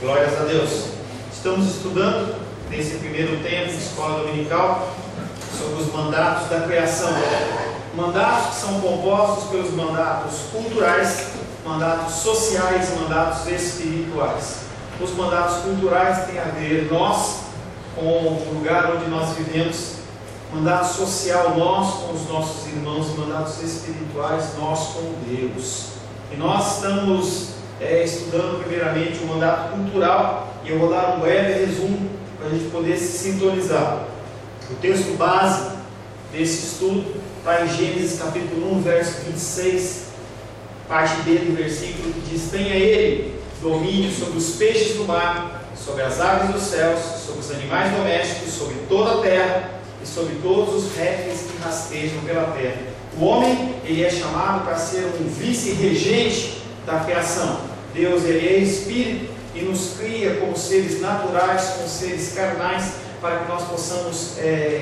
Glórias a Deus. Estamos estudando nesse primeiro tempo de escola dominical sobre os mandatos da criação. Mandatos que são compostos pelos mandatos culturais, mandatos sociais e mandatos espirituais. Os mandatos culturais têm a ver nós com o lugar onde nós vivemos, mandato social nós com os nossos irmãos, mandatos espirituais nós com Deus. E nós estamos estudando primeiramente o mandato cultural, e eu vou dar um breve resumo para a gente poder se sintonizar. O texto base desse estudo está em Gênesis capítulo 1, verso 26, parte B do versículo, que diz: tenha ele domínio sobre os peixes do mar, sobre as aves dos céus, sobre os animais domésticos, sobre toda a terra e sobre todos os répteis que rastejam pela terra. O homem, ele é chamado para ser um vice-regente da criação. Deus, ele é espírito e nos cria como seres naturais, como seres carnais, para que nós possamos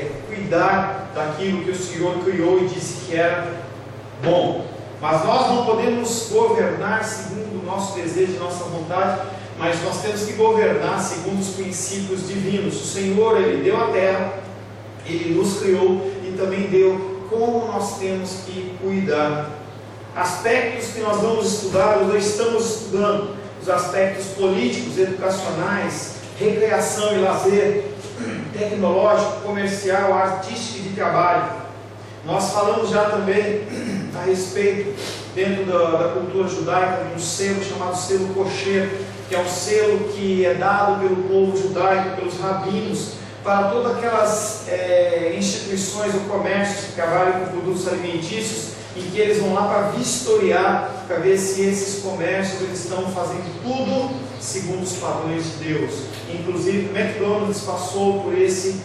cuidar daquilo que o Senhor criou e disse que era bom. Mas nós não podemos governar segundo o nosso desejo e nossa vontade, mas nós temos que governar segundo os princípios divinos. O Senhor, ele deu a terra, ele nos criou e também deu como nós temos que cuidar. Aspectos que nós vamos estudar, nós estamos estudando os aspectos políticos, educacionais, recreação e lazer, tecnológico, comercial, artístico e de trabalho. Nós falamos já também a respeito, dentro da cultura judaica, de um selo chamado selo kosher, que é um selo que é dado pelo povo judaico, pelos rabinos, para todas aquelas instituições ou comércios que trabalham com produtos alimentícios, em que eles vão lá para vistoriar, para ver se esses comércios eles estão fazendo tudo segundo os padrões de Deus. Inclusive o McDonald's passou por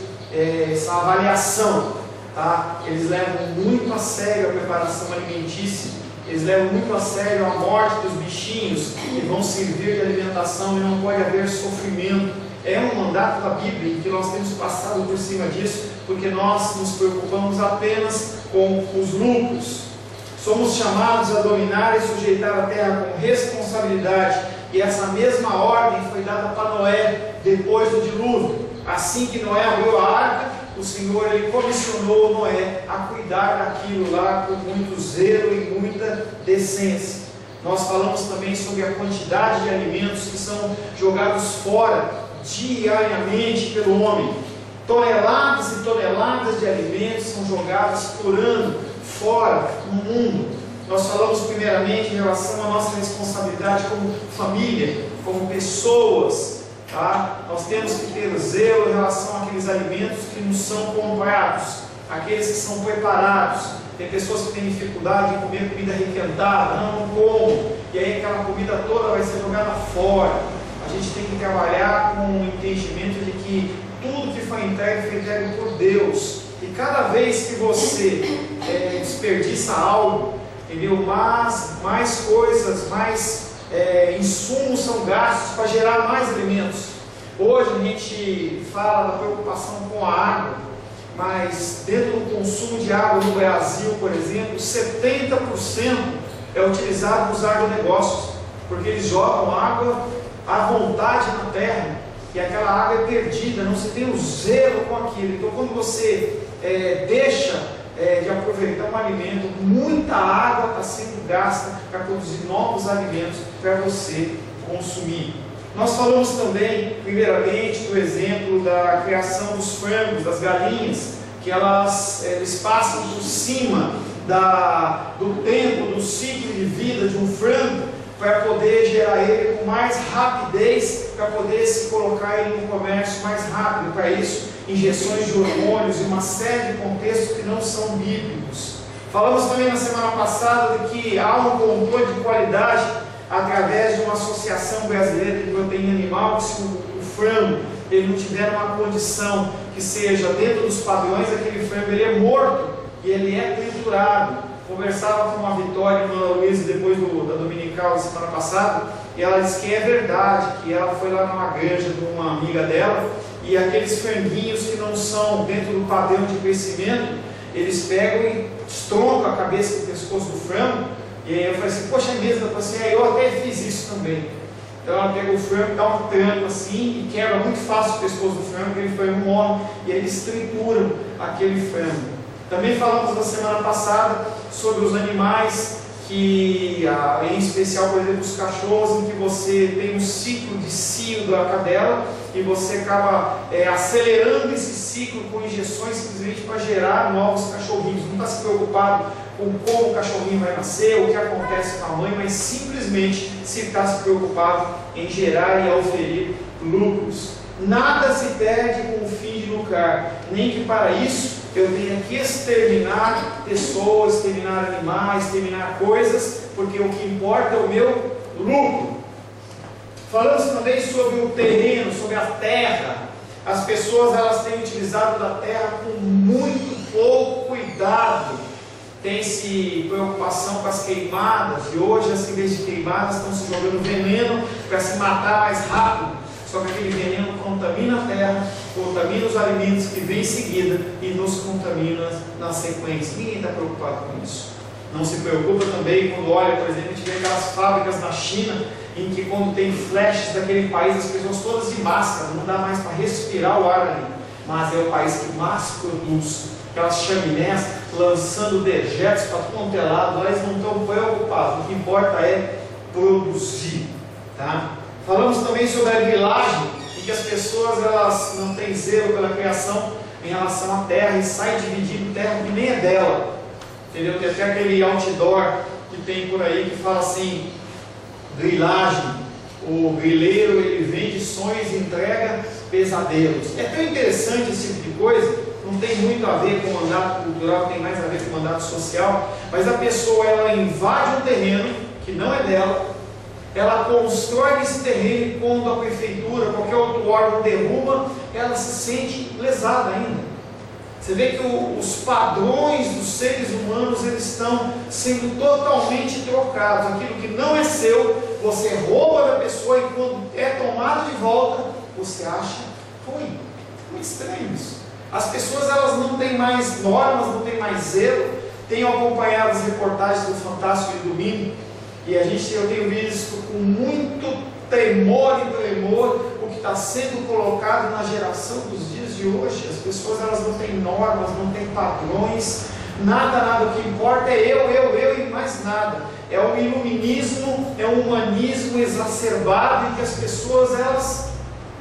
essa avaliação, tá? Eles levam muito a sério a preparação alimentícia, eles levam muito a sério a morte dos bichinhos que vão servir de alimentação, e não pode haver sofrimento. É um mandato da Bíblia em que nós temos passado por cima disso, porque nós nos preocupamos apenas com os lucros. Somos chamados a dominar e sujeitar a terra com responsabilidade, e essa mesma ordem foi dada para Noé depois do dilúvio. Assim que Noé abriu a arca, o Senhor ele comissionou Noé a cuidar daquilo lá com muito zelo e muita decência. Nós falamos também sobre a quantidade de alimentos que são jogados fora diariamente pelo homem. Toneladas e toneladas de alimentos são jogados por ano fora no mundo. Nós falamos primeiramente em relação à nossa responsabilidade como família, como pessoas, tá? Nós temos que ter zelo em relação àqueles alimentos que nos são comprados, aqueles que são preparados. Tem pessoas que têm dificuldade em comer comida requentada, não como, e aí aquela comida toda vai ser jogada fora. A gente tem que trabalhar com o entendimento de que tudo que foi entregue por Deus. E cada vez que você desperdiça algo, entendeu? Mais coisas, mais insumos são gastos para gerar mais alimentos. Hoje a gente fala da preocupação com a água, mas dentro do consumo de água no Brasil, por exemplo, 70% é utilizado nos agronegócios, porque eles jogam água à vontade na terra, e aquela água é perdida, não se tem o zelo com aquilo. Então quando você deixa de aproveitar um alimento, muita água está sendo gasta para produzir novos alimentos para você consumir. Nós falamos também, primeiramente, do exemplo da criação dos frangos, das galinhas, que eles passam por cima do tempo, do ciclo de vida de um frango, para poder gerar ele com mais rapidez, para poder se colocar ele no comércio mais rápido. Para isso, injeções de hormônios e uma série de contextos que não são bíblicos. Falamos também na semana passada de que há um controle de qualidade através de uma associação brasileira de proteína animal, que se o frango ele não tiver uma condição que seja dentro dos padrões, aquele frango ele é morto e ele é triturado. Conversava com a Vitória e a Ana Luísa depois da dominical da semana passada, e ela disse que é verdade, que ela foi lá numa granja de uma amiga dela, e aqueles franguinhos que não são dentro do padrão de crescimento, eles pegam e estroncam a cabeça e o pescoço do frango. E aí eu falei assim, poxa, é mesmo? Eu falei assim, eu até fiz isso também. Então ela pega o frango, dá um tranco assim e quebra muito fácil o pescoço do frango, aquele frango morre e eles trituram aquele frango. Também falamos na semana passada sobre os animais que, em especial, por exemplo, os cachorros, em que você tem um ciclo de cio da cadela e você acaba acelerando esse ciclo com injeções simplesmente para gerar novos cachorrinhos. Não está se preocupado com como o cachorrinho vai nascer, o que acontece com a mãe, mas simplesmente se está se preocupado em gerar e oferir lucros. Nada se perde com o fim de lucrar, nem que para isso eu tenha que exterminar pessoas, exterminar animais, exterminar coisas, porque o que importa é o meu lucro. Falamos também sobre o terreno, sobre a terra. As pessoas elas têm utilizado da terra com muito pouco cuidado. Tem-se preocupação com as queimadas, e hoje as sementes de queimadas estão se jogando veneno para se matar mais rápido. Só que aquele veneno contamina a terra, contamina os alimentos que vêm em seguida e nos contamina na sequência. Ninguém está preocupado com isso. Não se preocupa também quando olha, por exemplo, a gente vê aquelas fábricas na China em que quando tem flashes daquele país, as pessoas todas de máscara, não dá mais para respirar o ar ali. Mas é o país que mais produz. Aquelas chaminés lançando dejetos para todo lado, eles não estão preocupados. O que importa é produzir. Tá? Falamos também sobre a grilagem, em que as pessoas elas não têm zelo pela criação em relação à terra e saem dividindo terra que nem é dela. Entendeu? Tem até aquele outdoor que tem por aí que fala assim: grilagem, o grileiro ele vende sonhos e entrega pesadelos. É tão interessante esse tipo de coisa, não tem muito a ver com o mandato cultural, tem mais a ver com o mandato social, mas a pessoa ela invade um terreno que não é dela, ela constrói esse terreno e quando a prefeitura, qualquer outro órgão derruba, ela se sente lesada ainda. Você vê que os padrões dos seres humanos eles estão sendo totalmente trocados. Aquilo que não é seu, você rouba da pessoa e quando é tomado de volta, você acha ruim. Muito estranho isso. As pessoas elas não têm mais normas, não têm mais zelo. Tenho acompanhado as reportagens do Fantástico de domingo e eu tenho visto com muito temor e tremor o que está sendo colocado na geração dos dias de hoje. As pessoas elas não têm normas, não têm padrões, nada, o que importa é eu e mais nada. É um iluminismo, é um humanismo exacerbado em que as pessoas elas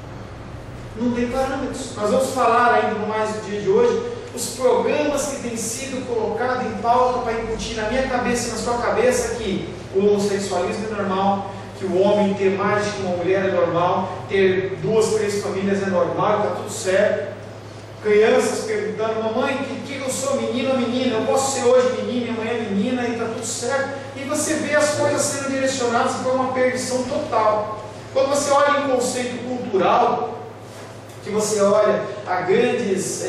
não têm parâmetros. Nós vamos falar ainda mais no dia de hoje os programas que têm sido colocados em pauta para incutir na minha cabeça e na sua cabeça que o homossexualismo é normal, que o homem ter mais de uma mulher é normal, ter 2, 3 famílias é normal, está tudo certo. Crianças perguntando: mamãe, que eu sou menino ou menina? Eu posso ser hoje menina e amanhã menina e está tudo certo. E você vê as coisas sendo direcionadas para uma perdição total. Quando você olha em conceito cultural, que você olha a grandes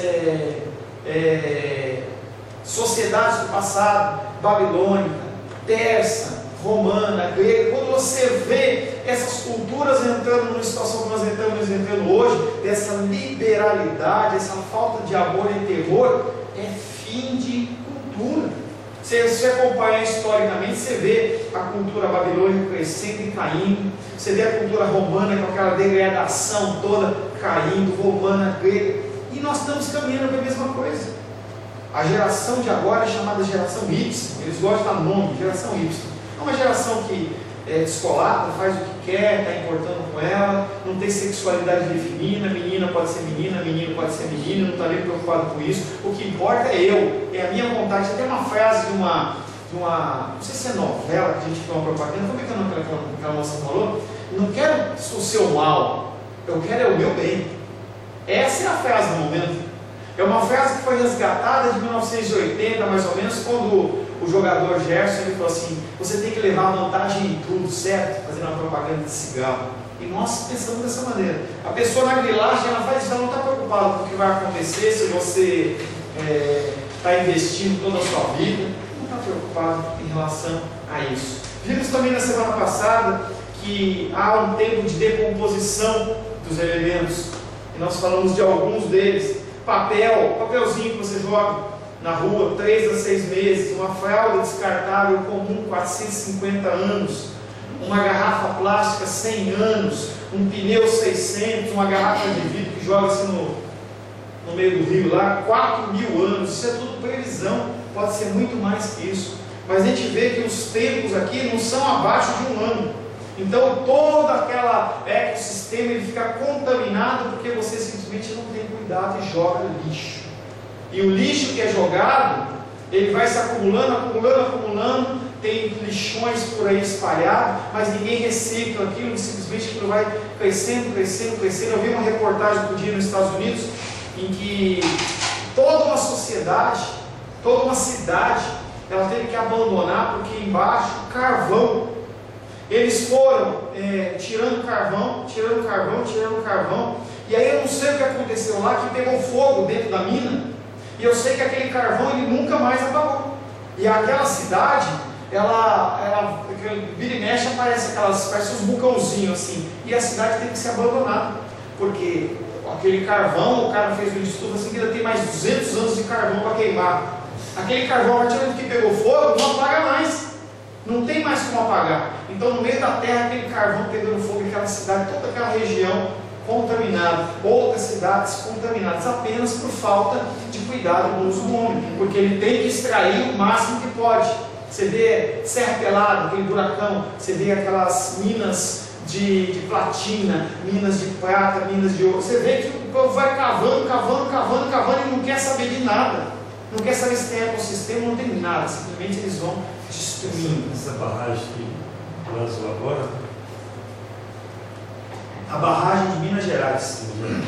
sociedades do passado, babilônica, persa, romana, grega, quando você vê essas culturas entrando numa situação que nós estamos entrando hoje, dessa liberalidade, essa falta de amor e terror, é fim de cultura. Se você acompanhar historicamente, você vê a cultura babilônica crescendo e caindo, você vê a cultura romana com aquela degradação toda caindo, romana, grega, e nós estamos caminhando para a mesma coisa. A geração de agora é chamada geração Y, eles gostam de dar nome, geração Y. É uma geração que é descolada, faz o que quer, está importando com ela, não tem sexualidade definida, menina pode ser menina, menino pode ser menino, não está nem preocupado com isso. O que importa é eu, é a minha vontade. Tem uma frase de uma, não sei se é novela, que a gente tem uma propaganda, como é que é o nome que a moça falou? Não quero o seu mal, eu quero é o meu bem. Essa é a frase do momento. É uma frase que foi resgatada de 1980, mais ou menos, quando o jogador Gerson ele falou assim: você tem que levar vantagem em tudo, certo? Fazendo uma propaganda de cigarro. E nós pensamos dessa maneira. A pessoa na grilagem, ela faz isso, ela não está preocupada com o que vai acontecer, se você está investindo toda a sua vida, não está preocupado em relação a isso. Vimos também na semana passada que há um tempo de decomposição dos elementos, e nós falamos de alguns deles. Papelzinho que você joga na rua, 3 a 6 meses, uma fralda descartável comum, 450 anos, uma garrafa plástica 100 anos, um pneu 600, uma garrafa de vidro que joga-se no meio do rio lá, 4.000 anos, isso é tudo previsão, pode ser muito mais que isso, mas a gente vê que os tempos aqui não são abaixo de um ano. Então todo aquele ecossistema ele fica contaminado porque você simplesmente não tem cuidado e joga lixo. E o lixo que é jogado, ele vai se acumulando, tem lixões por aí espalhados, mas ninguém recicla aquilo, simplesmente aquilo vai crescendo. Eu vi uma reportagem outro dia nos Estados Unidos, em que toda uma sociedade, toda uma cidade, ela teve que abandonar porque embaixo, carvão, eles foram tirando carvão, e aí eu não sei o que aconteceu lá, que pegou fogo dentro da mina, e eu sei que aquele carvão ele nunca mais apagou, e aquela cidade, ela vira e mexe, parece uns vulcãozinhos assim, e a cidade teve que ser abandonada, porque aquele carvão, o cara fez um estudo assim, que ainda tem mais 200 anos de carvão para queimar, aquele carvão, a partir do momento que pegou fogo, não apaga mais, não tem mais como apagar. Então no meio da terra, aquele carvão pegando fogo, aquela cidade, toda aquela região contaminada, outras cidades contaminadas, apenas por falta de cuidado do uso do homem, porque ele tem que extrair o máximo que pode. Você vê Serra Pelada, aquele buracão, você vê aquelas minas de platina, minas de prata, minas de ouro, você vê que o povo vai cavando e não quer saber de nada, não quer saber se tem ecossistema, não tem nada, simplesmente eles vão destruindo. Essa barragem que lançou agora, a barragem de Minas Gerais,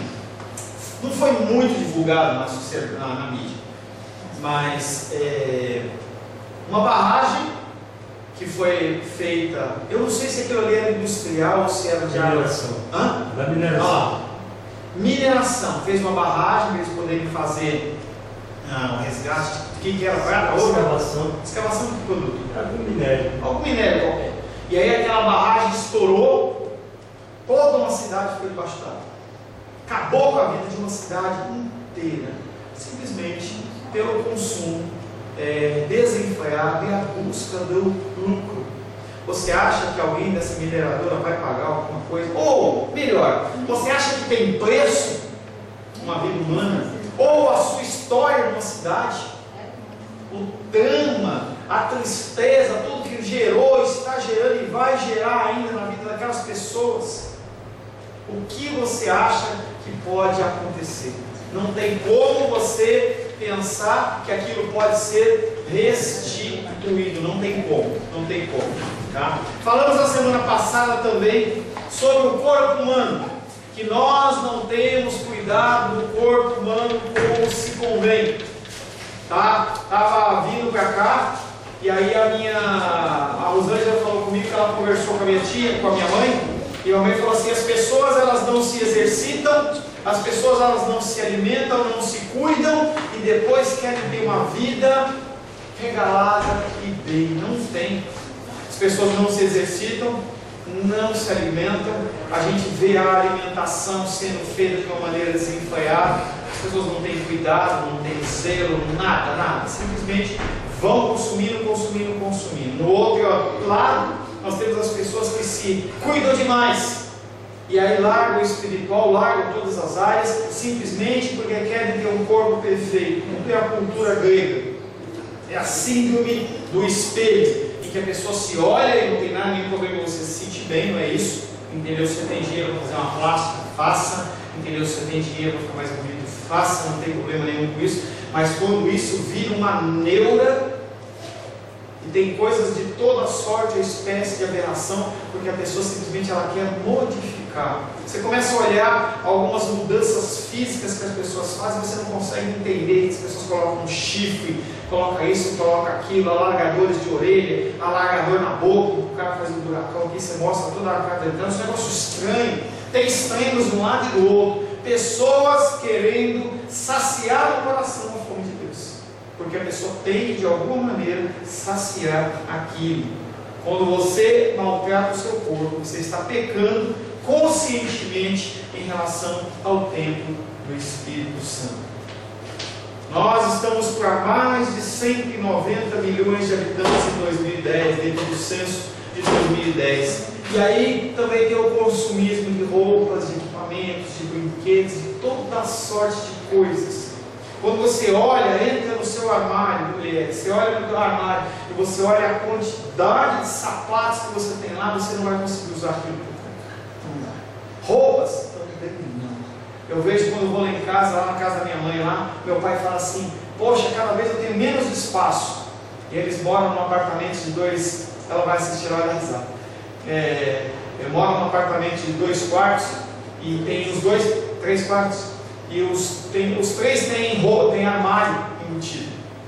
não foi muito divulgado na mídia, mas uma barragem que foi feita, eu não sei se aquilo ali era industrial ou se era de mineração. Da mineração. Mineração, fez uma barragem para eles poderem fazer um resgate, o que era? Prata, ouro? Escavação de produto. Algum minério qualquer. E aí aquela barragem estourou, toda uma cidade ficou debaixo d'água. Acabou com a vida de uma cidade inteira, simplesmente pelo consumo desenfreado e a busca do lucro. Você acha que alguém dessa mineradora vai pagar alguma coisa? Ou, melhor, você acha que tem preço uma vida humana? Ou a sua história numa cidade? O drama, a tristeza, tudo que gerou, está gerando e vai gerar ainda na vida daquelas pessoas. O que você acha que pode acontecer? Não tem como você pensar que aquilo pode ser restituído, não tem como, tá? Falamos na semana passada também sobre o corpo humano, que nós não temos cuidado do corpo humano como se convém, tá? Estava vindo para cá, e aí a Rosângela falou comigo que ela conversou com a minha tia, com a minha mãe, e a mãe falou assim: as pessoas elas não se exercitam, as pessoas elas não se alimentam, não se cuidam e depois querem ter uma vida regalada e bem. Não tem. As pessoas não se exercitam, não se alimentam. A gente vê a alimentação sendo feita de uma maneira desenfreada. As pessoas não têm cuidado, não têm zelo, nada. Simplesmente vão consumindo. No outro lado, nós temos as pessoas que se cuidam demais. E aí largam o espiritual, largam todas as áreas, simplesmente porque querem ter um corpo perfeito. Não é a cultura grega. É a síndrome do espelho, em que a pessoa se olha e não tem nada, nenhum problema, você se sente bem, não é isso? Entendeu? Se você tem dinheiro para fazer uma plástica, faça. Entendeu? Se você tem dinheiro para ficar mais bonito, faça, não tem problema nenhum com isso. Mas quando isso vira uma neura, e tem coisas de toda sorte ou espécie de aberração, porque a pessoa simplesmente ela quer modificar. Você começa a olhar algumas mudanças físicas que as pessoas fazem, você não consegue entender. As pessoas colocam um chifre, coloca isso, coloca aquilo, alargadores de orelha, alargador na boca, o cara faz um buracão aqui, você mostra toda a cara entrando, esse negócio estranho. Tem extremos de um lado e do outro. Pessoas querendo saciar o coração com a fome de Deus, porque a pessoa tem que de alguma maneira saciar aquilo. Quando você maltrata o seu corpo, você está pecando conscientemente em relação ao templo do Espírito Santo. Nós estamos para mais de 190 milhões de habitantes em 2010, dentro do censo de 2010. E aí também tem o consumismo de roupas, de equipamentos, de brinquedos, de toda sorte de coisas. Quando você olha, entra no seu armário, mulher, você olha no seu armário e você olha a quantidade de sapatos que você tem lá, você não vai conseguir usar aquilo. Não dá. Roupas, não. Eu vejo quando eu vou lá em casa, lá na casa da minha mãe, lá, meu pai fala assim, poxa, cada vez eu tenho menos espaço. E eles moram num apartamento de 2, ela vai assistir lá e dar risada. Eu moro num apartamento de 2 quartos e tem os 3 quartos. E os 3 têm armário embutido.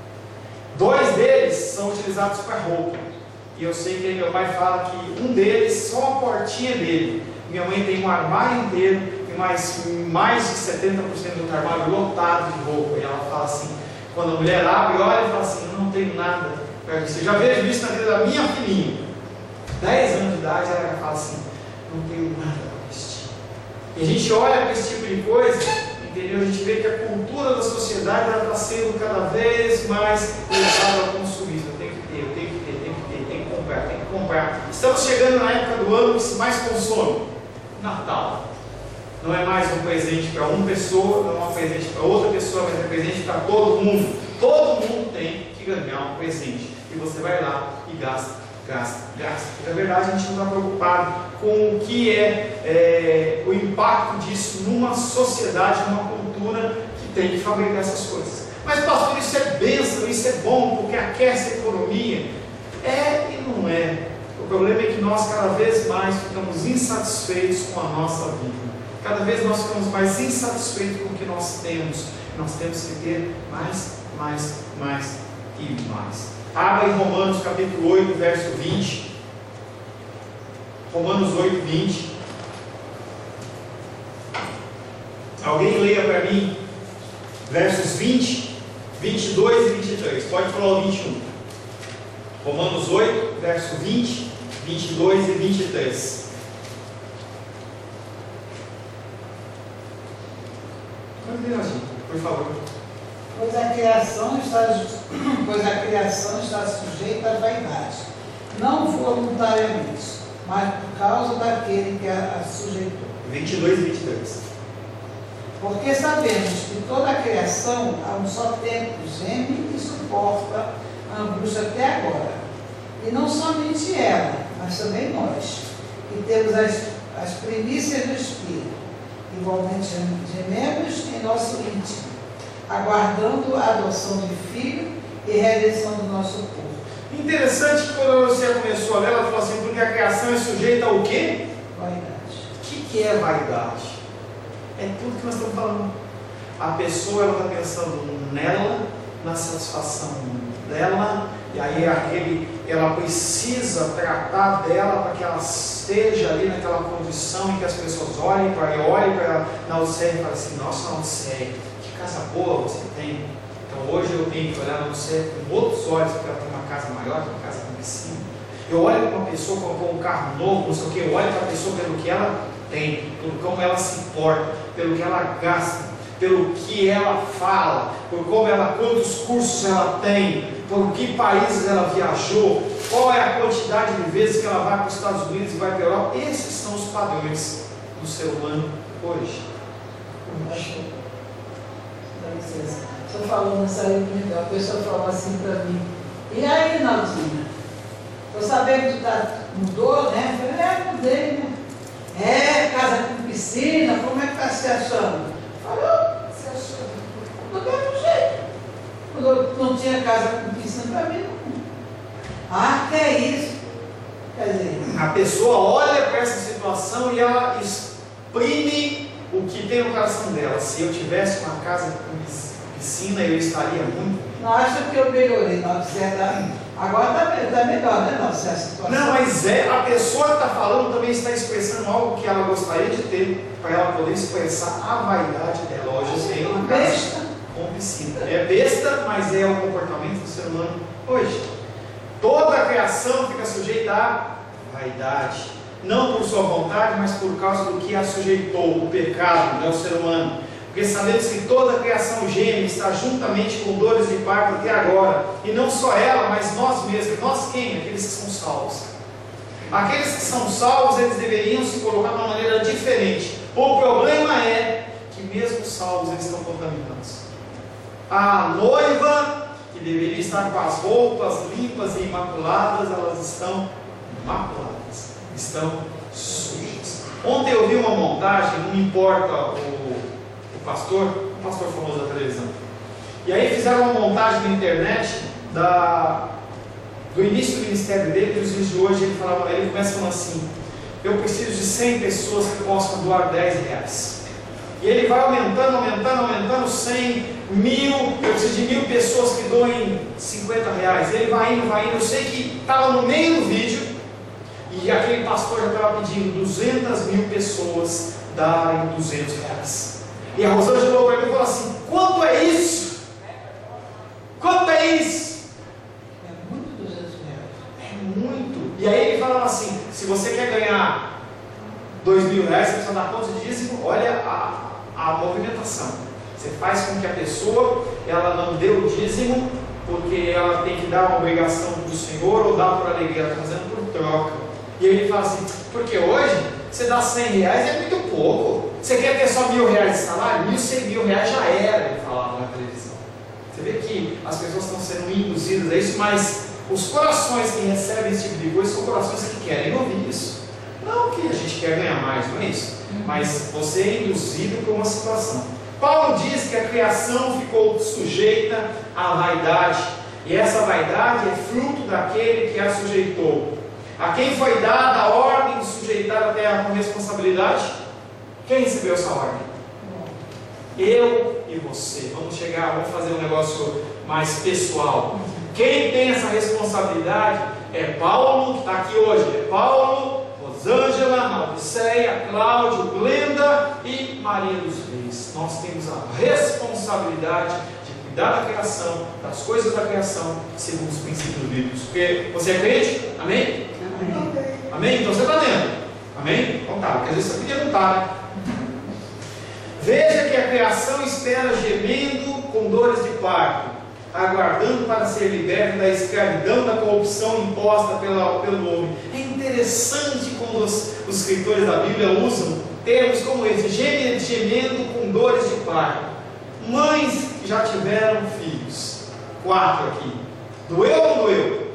2 deles são utilizados para roupa. E eu sei que meu pai fala que um deles, só a portinha dele. Minha mãe tem um armário inteiro e mais de 70% do armário lotado de roupa. E ela fala assim, quando a mulher abre, olha e fala assim, eu não tenho nada para vestir. Eu já vejo isso na vida da minha filhinha. 10 anos de idade, ela já fala assim, não tenho nada para vestir. E a gente olha para esse tipo de coisa... Entendeu? A gente vê que a cultura da sociedade está sendo cada vez mais levada ao consumismo. Eu tenho que ter, tem que comprar. Estamos chegando na época do ano que se mais consome. Natal. Não é mais um presente para uma pessoa, não é um presente para outra pessoa, mas é presente para todo mundo. Todo mundo tem que ganhar um presente. E você vai lá e gasta. Porque na verdade a gente não está preocupado com o que é o impacto disso numa sociedade, numa cultura que tem que fabricar essas coisas. Mas pastor, isso é bênção, isso é bom, porque aquece a economia. É e não é. O problema é que nós cada vez mais ficamos insatisfeitos com a nossa vida. Cada vez nós ficamos mais insatisfeitos com o que nós temos. Nós temos que ter mais e mais. Abra em Romanos capítulo 8, verso 20. Romanos 8, 20. Alguém leia para mim versos 20, 22 e 23. Pode falar o 21. Romanos 8, verso 20, 22 e 23. Pode ler, por favor. Pois a criação está sujeita à vaidade, não voluntariamente, mas por causa daquele que a sujeitou. 22 e 23. Porque sabemos que toda a criação, a um só tempo, geme e suporta a angústia até agora. E não somente ela, mas também nós, que temos as primícias do Espírito, igualmente gememos em nosso íntimo, aguardando a adoção de filho e redenção do nosso corpo. Interessante que quando você começou a ler, ela falou assim, porque a criação é sujeita ao quê? Vaidade. O que é vaidade? É tudo que nós estamos falando. A pessoa está pensando nela, na satisfação dela, e aí ela precisa tratar dela para que ela esteja ali naquela condição em que as pessoas olhem para ela na Odisseia e falem assim, nossa, Odisseia, casa boa você tem. Então hoje eu tenho que olhar no céu com outros olhos, porque ela tem uma casa maior, uma casa com piscina. Eu olho para uma pessoa com um carro novo, não sei o que, eu olho para a pessoa pelo que ela tem, pelo como ela se porta, pelo que ela gasta, pelo que ela fala, por quantos cursos ela tem, por que países ela viajou, qual é a quantidade de vezes que ela vai para os Estados Unidos e vai para a Europa. Esses são os padrões do ser humano hoje. Estou falando essa aí, a pessoa falou assim para mim, e aí, Naldinha? Estou sabendo que tu mudou, né? Eu falei, mudei, né? Casa com piscina, como é que está se achando? Falou, se achando? Do mesmo jeito. Quando eu não tinha casa com piscina para mim, não. Que é isso? Quer dizer, a pessoa olha para essa situação e ela exprime o que tem no coração dela. Se eu tivesse uma casa com piscina, eu estaria muito bem. Não acha que eu melhorei, não, agora está melhor, né, não, essa situação. Não, mas a pessoa que está falando também está expressando algo que ela gostaria de ter, para ela poder expressar a vaidade dela. Hoje eu tenho uma casa com piscina. É besta, mas é o comportamento do ser humano hoje. Toda a criação fica sujeita à vaidade. Não por sua vontade, mas por causa do que a sujeitou, o pecado, né, o ser humano. Porque sabemos que toda a criação geme, está juntamente com dores de parto até agora. E não só ela, mas nós mesmos. Nós quem? Aqueles que são salvos. Aqueles que são salvos, eles deveriam se colocar de uma maneira diferente. O problema é que mesmo salvos, eles estão contaminados. A noiva, que deveria estar com as roupas limpas e imaculadas, elas estão maculadas, estão sujas. Ontem eu vi uma montagem, não importa o pastor famoso da televisão, e aí fizeram uma montagem na internet do início do ministério dele, dos dias de hoje. Ele começa falando assim: eu preciso de 100 pessoas que possam doar R$10. E ele vai aumentando, 100, 1000, eu preciso de 1000 pessoas que doem R$50. Ele vai indo, eu sei que estava no meio do vídeo, e aquele pastor já estava pedindo 200.000 pessoas darem R$200. E a Rosângela falou para mim e falou assim: quanto é isso? Quanto é isso? É muito R$200. É muito. E aí ele falava assim: se você quer ganhar R$2.000, você precisa dar quanto de dízimo? Olha a movimentação. Você faz com que a pessoa, ela não dê o dízimo porque ela tem que dar uma obrigação do Senhor ou dar por alegria, ela está fazendo por troca. E aí ele fala assim: porque hoje você dá R$100 é muito pouco. Você quer ter só R$1.000 de salário? R$1.000 já era, ele falava na televisão. Você vê que as pessoas estão sendo induzidas a isso, mas os corações que recebem esse tipo de coisa são corações que querem ouvir isso. Não que a gente quer ganhar mais, não é isso. Mas você é induzido por uma situação. Paulo diz que a criação ficou sujeita à vaidade, e essa vaidade é fruto daquele que a sujeitou. A quem foi dada a ordem de sujeitar a terra com responsabilidade? Quem recebeu essa ordem? Eu e você. Vamos fazer um negócio mais pessoal. Quem tem essa responsabilidade é Paulo, que está aqui hoje. É Paulo, Rosângela, Mauriceia, Cláudio, Glenda e Maria dos Reis. Nós temos a responsabilidade de cuidar da criação, das coisas da criação, segundo os princípios bíblicos. Porque você é crente? Amém? Amém. Amém? Então você está dentro. Amém? Então tá, porque às vezes você podia não estar, né? Veja que a criação espera gemendo com dores de parto, aguardando para ser liberto da escravidão, da corrupção imposta pelo homem. É interessante quando os escritores da Bíblia usam termos como esse: gemendo com dores de parto. Mães que já tiveram filhos, 4 aqui, doeu ou não doeu?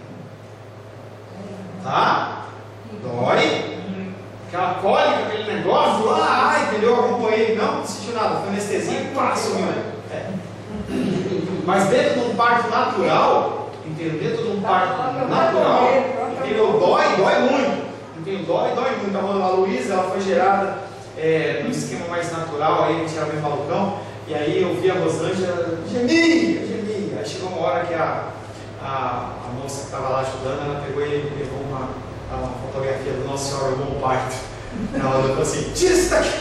Tá? Dói? Aquela cólica, aquele negócio lá, entendeu? Eu acompanhei, não sentiu nada, foi anestesia, pá, sumiu. Mas dentro de um parto natural, entendeu? Dentro de um parto natural, entendeu? Dói muito. Entendeu? Dói muito. A Luísa, ela foi gerada no esquema mais natural, aí a gente abriu o balcão, e aí eu vi a Rosângela, gemia. Aí chegou uma hora que a moça que estava lá ajudando, ela pegou e levou uma fotografia do Nosso Senhor Bom Parto. Ela falou assim: tira isso daqui.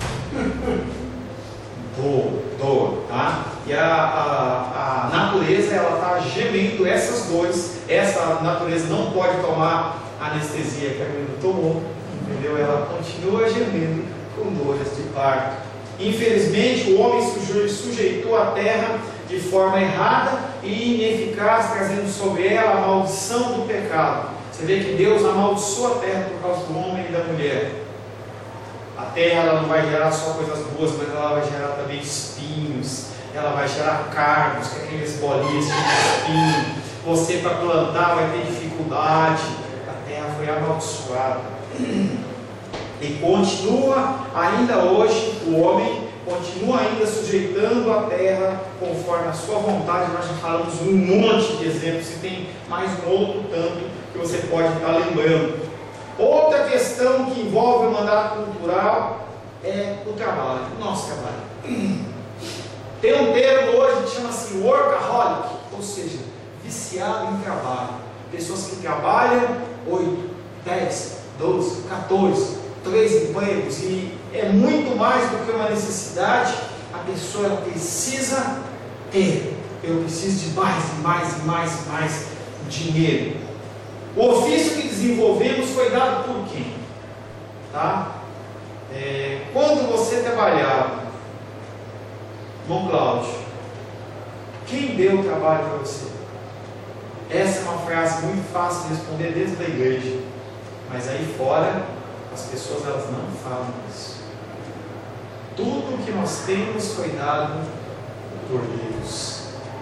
Doa, tá? E a natureza, ela está gemendo essas dores. Essa natureza não pode tomar anestesia que a menina tomou, entendeu? Ela continua gemendo com dores de parto. Infelizmente, o homem sujeitou a terra de forma errada e ineficaz, trazendo sobre ela a maldição do pecado. Você vê que Deus amaldiçoa a terra por causa do homem e da mulher. A terra, ela não vai gerar só coisas boas, mas ela vai gerar também espinhos, ela vai gerar cargos, que é aqueles bolinhos de espinho. Você, para plantar, vai ter dificuldade. A terra foi amaldiçoada. E continua ainda hoje, o homem continua ainda sujeitando a terra conforme a sua vontade. Nós já falamos um monte de exemplos, e tem mais um outro tanto que você pode estar lembrando. Outra questão que envolve o mandato cultural é o trabalho, o nosso trabalho. Tem um termo hoje que chama-se workaholic, ou seja, viciado em trabalho. Pessoas que trabalham 8, 10, 12, 14, 3 empregos, e é muito mais do que uma necessidade. A pessoa precisa ter, eu preciso de mais dinheiro. O ofício que desenvolvemos foi dado por quem? Tá? Quando você trabalhava, irmão Cláudio, quem deu o trabalho para você? Essa é uma frase muito fácil de responder dentro da igreja. Mas aí fora, as pessoas elas não falam isso. Tudo que nós temos foi dado por Deus.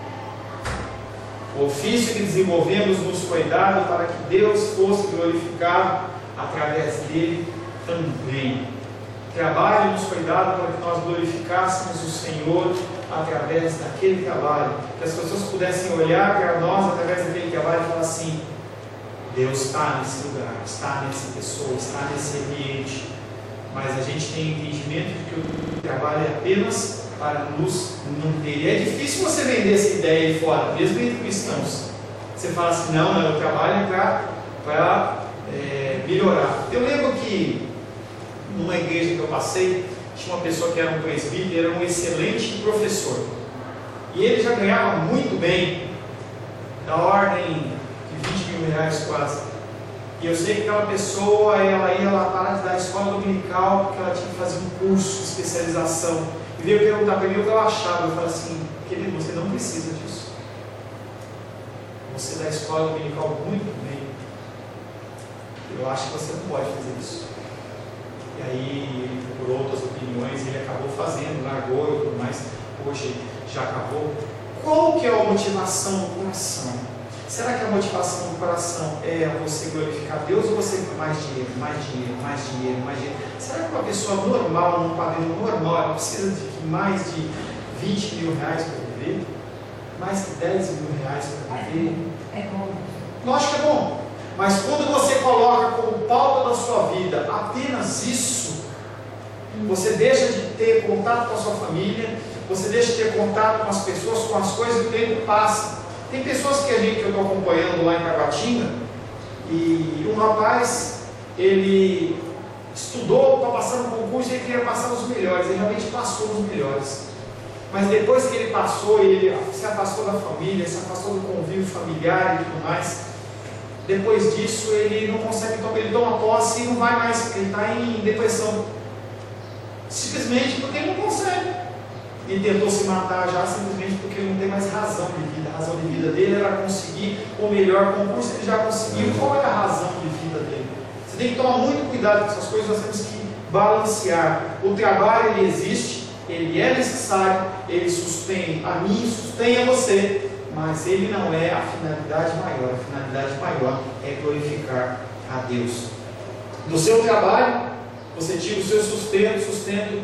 O ofício que desenvolvemos nos foi dado para que Deus fosse glorificado através dele também. O trabalho nos foi dado para que nós glorificássemos o Senhor através daquele trabalho, que as pessoas pudessem olhar para nós através daquele trabalho e falar assim: Deus está nesse lugar, está nessa pessoa, está nesse ambiente. Mas a gente tem entendimento de que o trabalho é apenas para nos manter. E é difícil você vender essa ideia aí fora, mesmo entre cristãos. Você fala assim: não, o trabalho é para melhorar. Eu lembro que numa igreja que eu passei, tinha uma pessoa que era um presbítero, era um excelente professor. E ele já ganhava muito bem, da ordem de 20 mil reais quase. E eu sei que aquela pessoa, ela ia lá para da escola dominical, porque ela tinha que fazer um curso de especialização. E veio perguntar para mim o que eu achava. Eu falei assim: querido, você não precisa disso. Você da escola dominical muito bem. Eu acho que você não pode fazer isso. E aí, por outras opiniões, ele acabou fazendo, largou e tudo mais. Hoje já acabou. Qual que é a motivação do coração? Será que a motivação do coração é você glorificar Deus ou você quer mais dinheiro, mais dinheiro, mais dinheiro, mais dinheiro? Será que uma pessoa normal, num padrão normal, ela precisa de mais de 20 mil reais para viver? Mais de 10 mil reais para viver? É bom. Lógico que é bom. Mas quando você coloca como pauta da sua vida apenas isso, você deixa de ter contato com a sua família, você deixa de ter contato com as pessoas, com as coisas, e o tempo passa. Tem pessoas que eu estou acompanhando lá em Taguatinga, e um rapaz, ele estudou, está passando no concurso e ele queria passar nos melhores, ele realmente passou nos melhores. Mas depois que ele passou, ele se afastou da família, se afastou do convívio familiar e tudo mais. Depois disso, ele não consegue, ele toma posse e não vai mais, porque ele está em depressão. Simplesmente porque ele não consegue. E tentou se matar já simplesmente porque ele não tem mais razão de vida. A razão de vida dele era conseguir o melhor concurso, ele já conseguiu. Qual é a razão de vida dele? Você tem que tomar muito cuidado com essas coisas, nós temos que balancear. O trabalho, ele existe, ele é necessário, ele sustém a mim, sustém a você, mas ele não é a finalidade maior. A finalidade maior é glorificar a Deus. No seu trabalho, você tira o seu sustento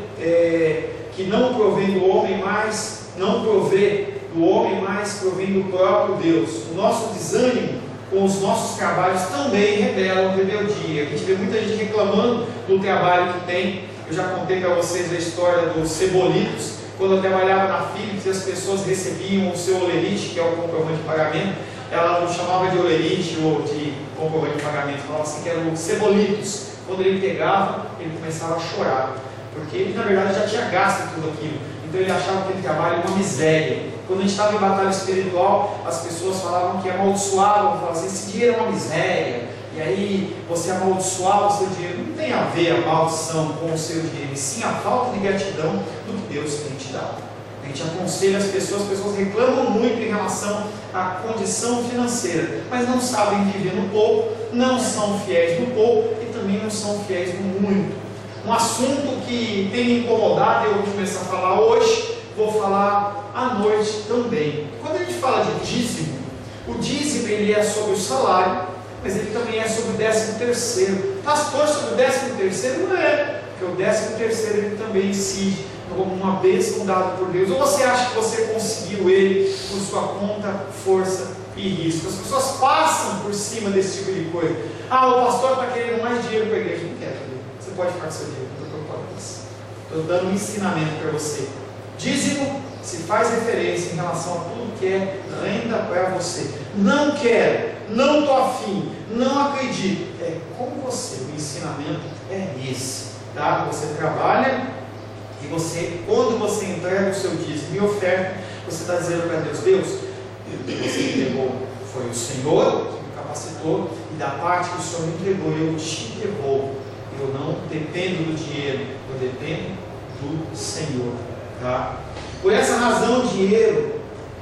que não provém do homem, mas não provém do homem, mas provém do próprio Deus. O nosso desânimo com os nossos trabalhos também revelam rebeldia. A gente vê muita gente reclamando do trabalho que tem. Eu já contei para vocês a história dos cebolitos. Quando eu trabalhava na Philips, as pessoas recebiam o seu olerite, que é o comprovante de pagamento. Ela não chamava de olerite ou de comprovante de pagamento, falava assim que eram cebolitos. Quando ele pegava, ele começava a chorar, porque ele na verdade já tinha gasto tudo aquilo. Então ele achava aquele trabalho uma miséria. Quando a gente estava em batalha espiritual, as pessoas falavam que amaldiçoavam, falavam assim: esse dinheiro é uma miséria, e aí você amaldiçoava o seu dinheiro. Não tem a ver a maldição com o seu dinheiro, e sim a falta de gratidão do que Deus tem te dado. A gente aconselha as pessoas reclamam muito em relação à condição financeira, mas não sabem viver no pouco, não são fiéis no pouco e também não são fiéis no muito. Um assunto que tem me incomodado, eu vou começar a falar hoje, vou falar à noite também. Quando a gente fala de dízimo, o dízimo ele é sobre o salário, mas ele também é sobre o 13º. Pastor, sobre o 13º não é, porque o 13º ele também incide como uma bênção dada por Deus. Ou você acha que você conseguiu ele por sua conta, força e risco? As pessoas passam por cima desse tipo de coisa. Ah, o pastor está querendo mais dinheiro para a igreja. Não quero, querido. Você pode ficar com seu dinheiro, não estou preocupado com isso. Estou dando um ensinamento para você. Dízimo se faz referência em relação a tudo que é renda para você. Não quero, não estou afim, não acredito. É com você. O ensinamento é esse. Tá? Você trabalha e você, quando você entrega o seu dízimo e oferta, você está dizendo para Deus: Deus, o que você entregou foi o Senhor que me capacitou, e da parte que o Senhor me entregou eu te devolvo. Eu não dependo do dinheiro, eu dependo do Senhor. Tá? Por essa razão, o dinheiro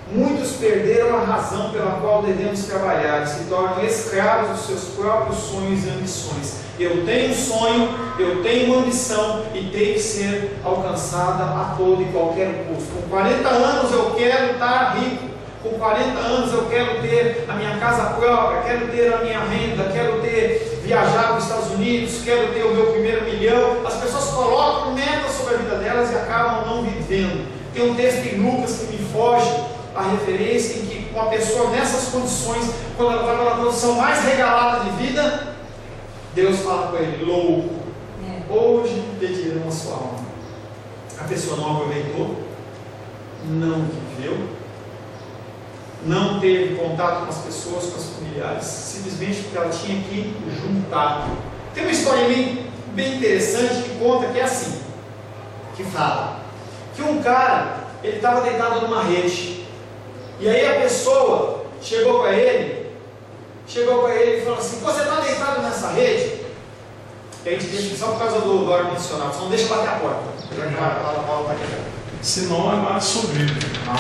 Muitos perderam a razão pela qual devemos trabalhar e se tornam escravos dos seus próprios sonhos e ambições. Eu tenho um sonho, eu tenho uma ambição e tem que ser alcançada a todo e qualquer custo. Com 40 anos eu quero estar rico. Com 40 anos eu quero ter a minha casa própria, quero ter a minha renda, quero ter viajar para os Estados Unidos, quero ter o meu primeiro milhão. As pessoas colocam metas sobre a vida delas e acabam não vivendo. Tem um texto em Lucas que me foge a referência, em que uma pessoa nessas condições, quando ela está numa condição mais regalada de vida, Deus fala com ele: louco, hoje pedirão a sua alma. A pessoa não aproveitou, não viveu, não teve contato com as pessoas, com os familiares, simplesmente porque ela tinha que juntar. Tem uma história bem interessante que conta que é assim, que fala que um cara, ele estava deitado numa rede, e aí a pessoa chegou para ele e falou assim: você está deitado nessa rede? E a gente deixa só por causa do ar-condicionado, só não deixa bater a porta, senão é mais subido.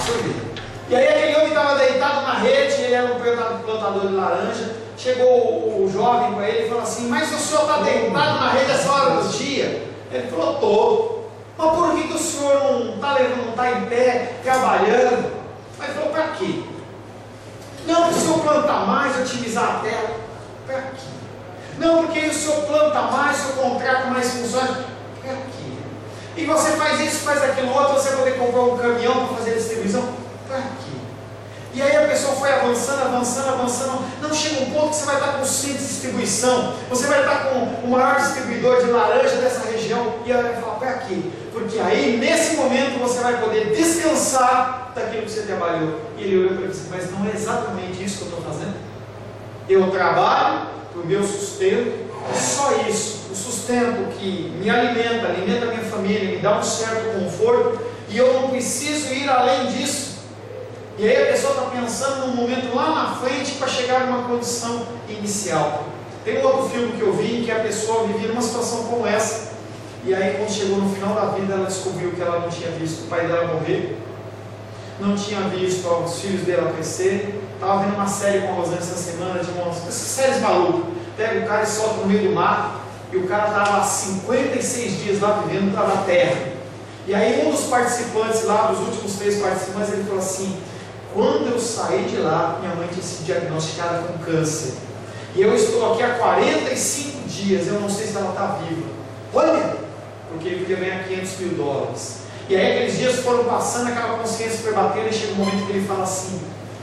E aí aquele homem estava deitado na rede, ele era um plantador de laranja. Chegou o jovem para ele e falou assim: mas o senhor está deitado na rede essa hora do dia? Ele falou: estou. Mas por que o senhor não está em pé, trabalhando? Mas ele falou: para quê? Não, se eu plantar mais, otimizar a terra. Para quê? Não, porque se eu planta mais, se eu contrato mais funcionários. Para quê? E você faz isso, faz aquilo outro, você vai poder comprar um caminhão para fazer a distribuição. Para quê? E aí a pessoa foi avançando. Não chega um ponto que você vai estar com o centro de distribuição, você vai estar com o maior distribuidor de laranja dessa região, e ela vai falar: para quê? Porque aí nesse momento você vai poder descansar daquilo que você trabalhou. E ele olhou para ele e disse: mas não é exatamente isso que eu estou fazendo? Eu trabalho para o meu sustento, só isso, o sustento que me alimenta a minha família, me dá um certo conforto, e eu não preciso ir além disso. E aí a pessoa está pensando num momento lá na frente para chegar numa condição inicial. Tem um outro filme que eu vi em que a pessoa vivia numa situação como essa, e aí quando chegou no final da vida ela descobriu que ela não tinha visto o pai dela morrer, não tinha visto os filhos dela crescer. Estava vendo uma série com a Rosane essa semana, de essas séries malucas. Pega o cara e solta no meio do mar, e o cara estava há 56 dias lá vivendo na terra. E aí um dos participantes lá, dos últimos 3 participantes, ele falou assim: quando eu saí de lá, minha mãe tinha sido diagnosticada com câncer, e eu estou aqui há 45 dias, eu não sei se ela está viva. Olha, porque ele podia ganhar $500 mil. E aí aqueles dias foram passando, aquela consciência foi batendo, e chega um momento que ele fala assim: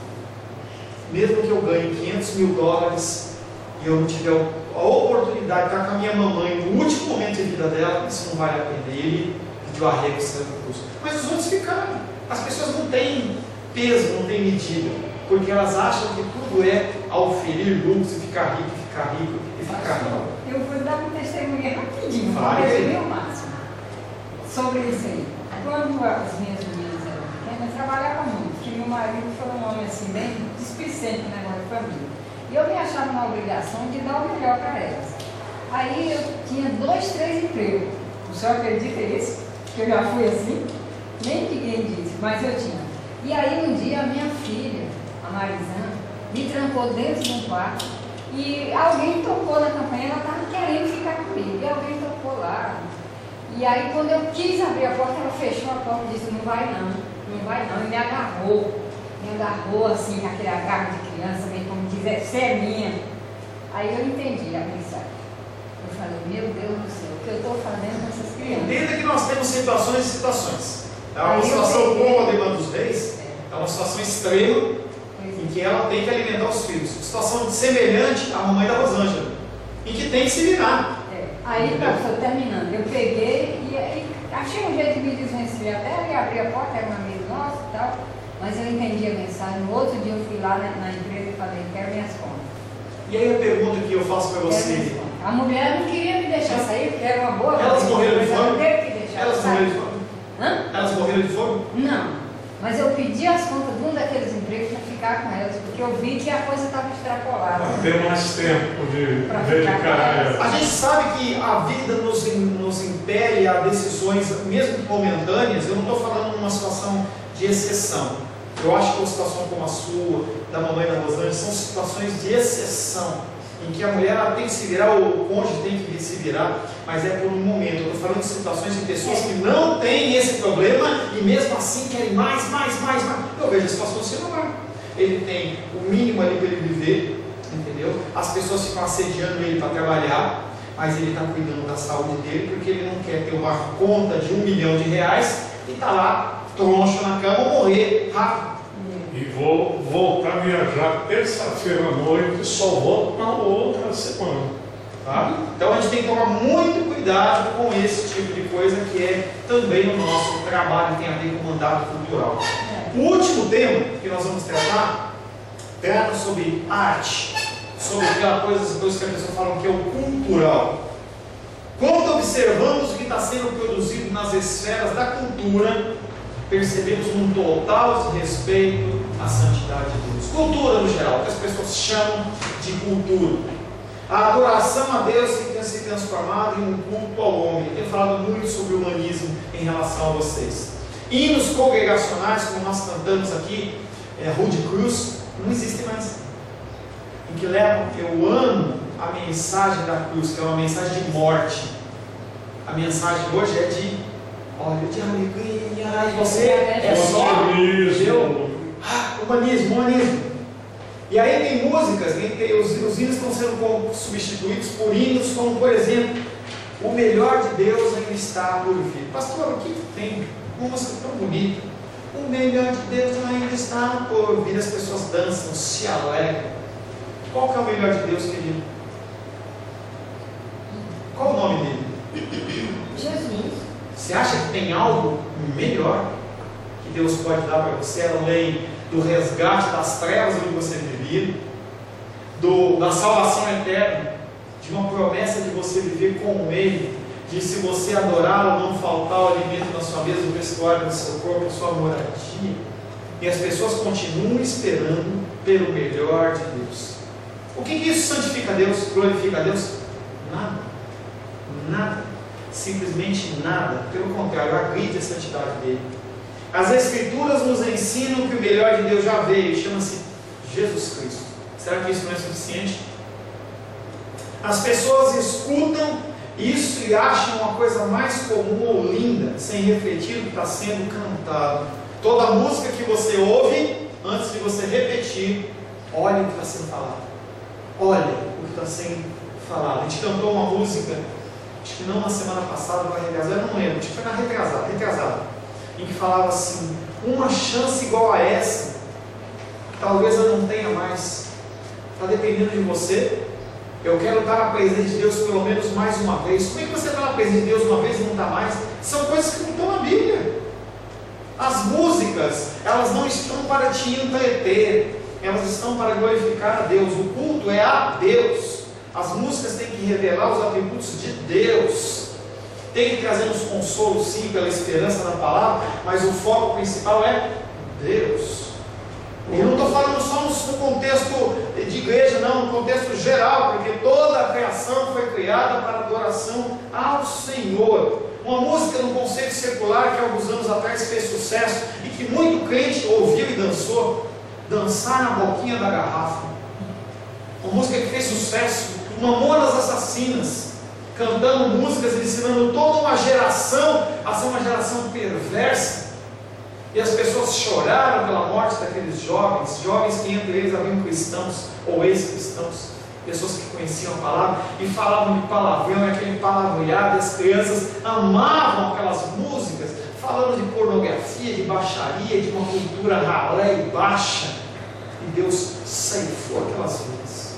mesmo que eu ganhe $500 mil e eu não tiver a oportunidade de estar com a minha mamãe no último momento de vida dela, isso não vale a pena. Ele pediu arrego e saiu do curso. Mas os outros ficaram. As pessoas não têm peso, não têm medida, porque elas acham que tudo é auferir lucros e ficar rico, e ficar rico, e ficar rico. Eu vou dar um testemunho rapidinho, Vai. o máximo, sobre isso aí. Quando as minhas meninas eram pequenas, eu trabalhava muito, porque meu marido foi um homem assim, bem displicente no negócio de família. E eu me achava na obrigação de dar o melhor para elas. Aí eu tinha 2, 3 empregos. O senhor acredita nisso? Que eu já fui assim? Nem ninguém disse, mas eu tinha. E aí um dia a minha filha, a Marizana, me trancou dentro de um quarto e alguém tocou na campanha, ela estava querendo ficar comigo. E alguém tocou lá. E aí quando eu quis abrir a porta, ela fechou a porta e disse: não vai não, e me agarrou assim, com aquele agarro de criança, meio como diz: você é minha. Aí eu entendi a mensagem. Eu falei: meu Deus do céu, o que eu estou fazendo com essas crianças? Entenda que nós temos situações e situações. É uma situação como a demanda dos reis, é uma situação extrema em que ela tem que alimentar os filhos. Situação semelhante à mamãe da Rosângela, em que tem que se virar. Aí, pastor, terminando, eu peguei e achei um jeito de me desvencilhar dela e abri a porta, era um amigo nosso e tal, mas eu entendi a mensagem. No outro dia eu fui lá na empresa e falei: quero minhas contas. E aí a pergunta que eu faço para você: a mulher não queria me deixar sair, porque era uma boa. Elas morreram de fome? Elas morreram de fome? Elas morreram de fome? Não. Mas eu pedi as contas de um daqueles empregos para ficar com elas, porque eu vi que a coisa estava extrapolada. Para ter mais tempo de dedicar a elas. A gente sabe que a vida nos impele a decisões, mesmo momentâneas. Eu não estou falando numa situação de exceção. Eu acho que uma situação como a sua, da mamãe da Rosângela, são situações de exceção, em que a mulher ela tem que se virar, ou o cônjuge tem que se virar, mas é por um momento. Eu estou falando de situações de pessoas que não têm esse problema e mesmo assim querem mais. Eu vejo a situação do seu lugar. Ele tem o mínimo ali para ele viver, entendeu? As pessoas ficam assediando ele para trabalhar, mas ele está cuidando da saúde dele, porque ele não quer ter uma conta de R$1 milhão e está lá, troncho na cama, ou morrer rápido. E vou voltar a viajar terça-feira à noite e só volto na outra semana. Tá? Então a gente tem que tomar muito cuidado com esse tipo de coisa, que é também o nosso trabalho, tem a ver com o mandato cultural. O último tema que nós vamos tratar trata sobre arte, sobre aquelas coisas que a pessoa fala que é o cultural. Quando observamos o que está sendo produzido nas esferas da cultura, percebemos um total desrespeito à santidade de Deus. Cultura no geral, que as pessoas chamam de cultura. A adoração a Deus tem se transformado em um culto ao homem. Eu tenho falado muito sobre o humanismo em relação a vocês. Hinos congregacionais, como nós cantamos aqui, Rude Cruz, não existem mais. Em que levam, eu amo a mensagem da cruz, que é uma mensagem de morte. A mensagem hoje é de óleo de alegria, e você é só humanismo. E aí tem músicas, os hinos estão sendo substituídos por hinos como, por exemplo, o melhor de Deus ainda está por vir. Pastor, o que tem? Uma música tão bonita. O melhor de Deus ainda está por vir. As pessoas dançam, se alegram. Qual que é o melhor de Deus, querido? Qual o nome dele? Jesus. Você acha que tem algo melhor que Deus pode dar para você, além do resgate das trevas onde você vivia, da salvação eterna, de uma promessa de você viver com Ele, de se você adorá-lo, não faltar o alimento na sua mesa, o vestuário no seu corpo, a sua moradia, e as pessoas continuam esperando pelo melhor de Deus. O que isso santifica a Deus, glorifica a Deus? Nada, simplesmente nada, pelo contrário, agride a santidade dele. As Escrituras nos ensinam que o melhor de Deus já veio, chama-se Jesus Cristo. Será que isso não é suficiente? As pessoas escutam isso e acham uma coisa mais comum ou linda, sem refletir o que está sendo cantado. Toda música que você ouve, antes de você repetir, olha o que está sendo falado. Olha o que está sendo falado. A gente cantou uma música, acho que não na semana passada, ou na retrasada, eu não lembro, acho que foi na retrasada, em que falava assim: uma chance igual a essa, talvez eu não tenha mais. Está dependendo de você. Eu quero estar na presença de Deus pelo menos mais uma vez. Como é que você está na presença de Deus uma vez e não está mais? São coisas que não estão na Bíblia. As músicas, elas não estão para te entreter, elas estão para glorificar a Deus. O culto é a Deus. As músicas têm que revelar os atributos de Deus. Tem que trazer nos consolos, sim, pela esperança da palavra, mas o foco principal é Deus. E eu não estou falando só no contexto de igreja, não, no contexto geral, porque toda a criação foi criada para adoração ao Senhor. Uma música no conceito secular que alguns anos atrás fez sucesso e que muito crente ouviu e dançou: Dançar na Boquinha da Garrafa. Uma música que fez sucesso. Mamonas Assassinas, cantando músicas, ensinando toda uma geração a ser uma geração perversa. E as pessoas choraram pela morte daqueles jovens que entre eles haviam cristãos ou ex-cristãos, pessoas que conheciam a palavra e falavam de palavrão, aquele palavreado, e as crianças amavam aquelas músicas, falando de pornografia, de baixaria, de uma cultura ralé e baixa, e Deus ceifou aquelas vidas.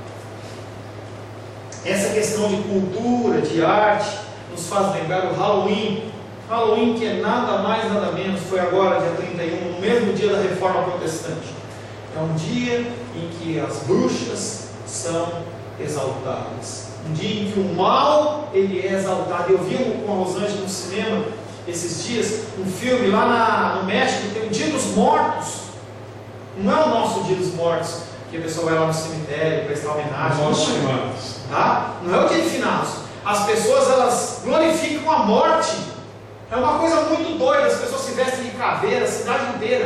Essa questão de cultura, de arte, nos faz lembrar o Halloween. Halloween, que é nada mais, nada menos, foi agora, dia 31, no mesmo dia da Reforma Protestante. É um dia em que as bruxas são exaltadas. Um dia em que o mal, ele é exaltado. Eu vi com a Rosângela no cinema, esses dias, um filme lá no México, tem o Dia dos Mortos. Não é o nosso Dia dos Mortos, que a pessoa vai lá no cemitério, prestar homenagem. Não é o Dia de Finados. As pessoas, elas glorificam a morte. É uma coisa muito doida, as pessoas se vestem de caveira, a cidade inteira.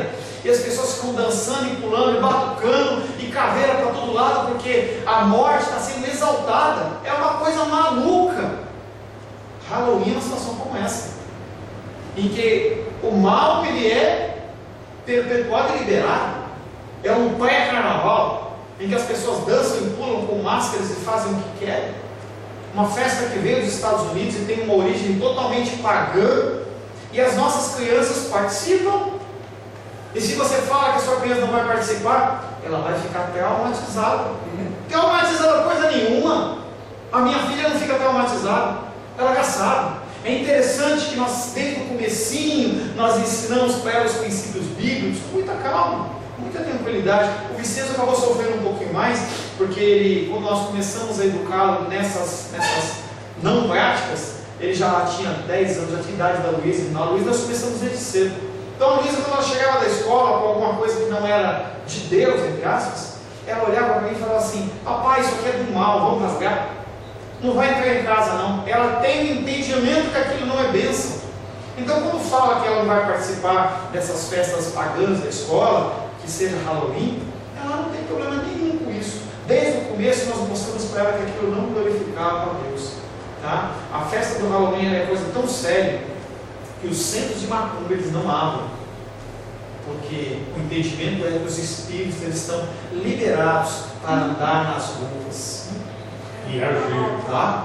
e as pessoas ficam dançando e pulando e batucando e caveira para todo lado, porque a morte está sendo exaltada. É uma coisa maluca. Halloween é uma situação como essa, em que o mal ele é perpetuado e liberado. É um pré-carnaval, em que as pessoas dançam e pulam com máscaras e fazem o que querem. Uma festa que veio dos Estados Unidos e tem uma origem totalmente pagã, e as nossas crianças participam. E se você fala que a sua criança não vai participar, ela vai ficar traumatizada. Traumatizada coisa nenhuma. A minha filha não fica traumatizada, ela já sabe. É interessante que nós, desde o comecinho, nós ensinamos para ela os princípios bíblicos com muita calma, muita tranquilidade. O Vicenzo acabou sofrendo um pouquinho mais, porque ele, quando nós começamos a educá-lo nessas não práticas, ele já tinha 10 anos, já tinha idade da Luísa. Na Luísa nós começamos desde cedo. Então a Luísa, quando ela chegava da escola com alguma coisa que não era de Deus, entre aspas, ela olhava para mim e falava assim: papai, isso aqui é do mal, vamos rasgar. Não vai entrar em casa não. Ela tem o entendimento que aquilo não é bênção. Então quando fala que ela não vai participar dessas festas pagãs da escola, que seja Halloween, ela não tem problema nenhum com isso. Desde o começo nós mostramos para ela que aquilo não glorificava a Deus. Tá? A festa do Halloween é coisa tão séria que os centros de macumba eles não abrem, porque o entendimento é que os espíritos eles estão liberados para andar nas ruas e agir. Tá?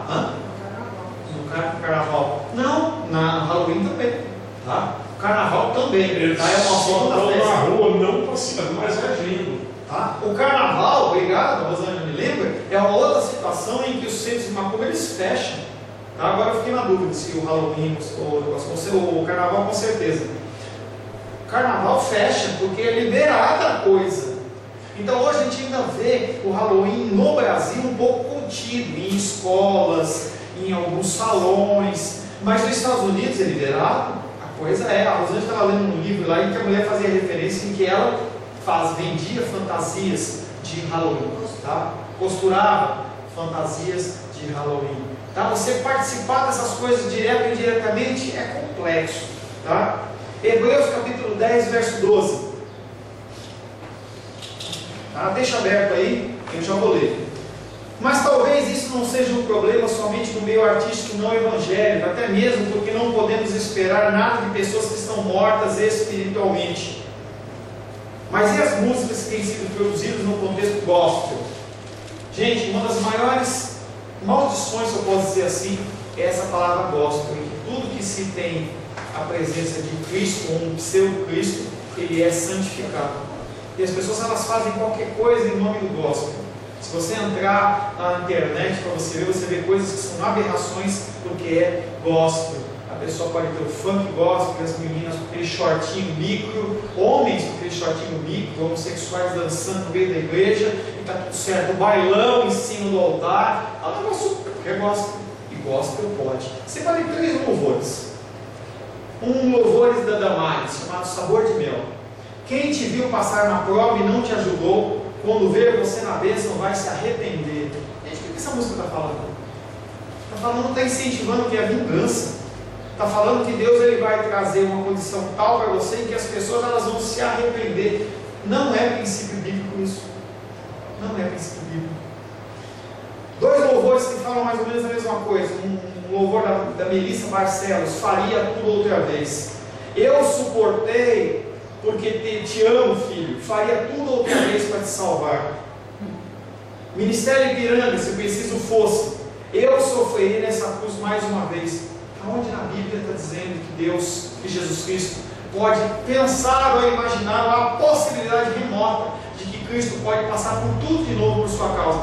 No carnaval não, na Halloween também, tá? O carnaval também, eles tá? É uma forma da festa. Na rua não passeando, mas agindo. Tá? O carnaval, obrigado, a Rosângela me lembra, é uma outra situação em que os centros de macumba eles fecham. Tá? Agora eu fiquei na dúvida se o Halloween ou o carnaval, com certeza. O carnaval fecha porque é liberada a coisa. Então hoje a gente ainda vê o Halloween no Brasil um pouco contido, em escolas, em alguns salões, mas nos Estados Unidos é liberado. A coisa é, a Rosângela estava lendo um livro lá em que a mulher fazia referência em que ela vendia fantasias de Halloween, tá? Costurava fantasias de Halloween. Tá? Você participar dessas coisas direto e indiretamente é complexo. Tá? Hebreus capítulo 10, verso 12. Tá? Deixa aberto aí, eu já vou ler. Mas talvez isso não seja um problema somente no meio artístico não evangélico, até mesmo porque não podemos esperar nada de pessoas que estão mortas espiritualmente. Mas e as músicas que têm sido produzidas no contexto gospel? Gente, uma das maiores maldições, se eu posso dizer assim, é essa palavra gospel, em que tudo que se tem a presença de Cristo, ou um pseudo-Cristo, ele é santificado. E as pessoas elas fazem qualquer coisa em nome do gospel. Se você entrar na internet para você ver coisas que são aberrações, porque é gospel. A pessoa pode ter o funk gospel, as meninas com aquele shortinho micro, homens com aquele shortinho micro, homossexuais dançando no meio da igreja, e está tudo certo, o bailão em cima do altar, é um negócio que é gospel, e gospel pode. Você pode ter 3 louvores. Um louvores da Damares, chamado Sabor de Mel. Quem te viu passar na prova e não te ajudou, quando ver você na bênção vai se arrepender. Gente, o que essa música está falando? Está falando, está incentivando que é a vingança. Está falando que Deus ele vai trazer uma condição tal para você em que as pessoas elas vão se arrepender. Não é princípio bíblico isso. Não é princípio bíblico. 2 louvores que falam mais ou menos a mesma coisa. Um louvor da Melissa Barcelos, faria tudo outra vez. Eu suportei porque te amo, filho. Faria tudo outra vez para te salvar. Ministério Ipiranga, se preciso fosse. Eu sofreria nessa cruz mais uma vez. Aonde na Bíblia está dizendo que Deus, que Jesus Cristo, pode pensar ou imaginar a possibilidade remota de que Cristo pode passar por tudo de novo por sua causa?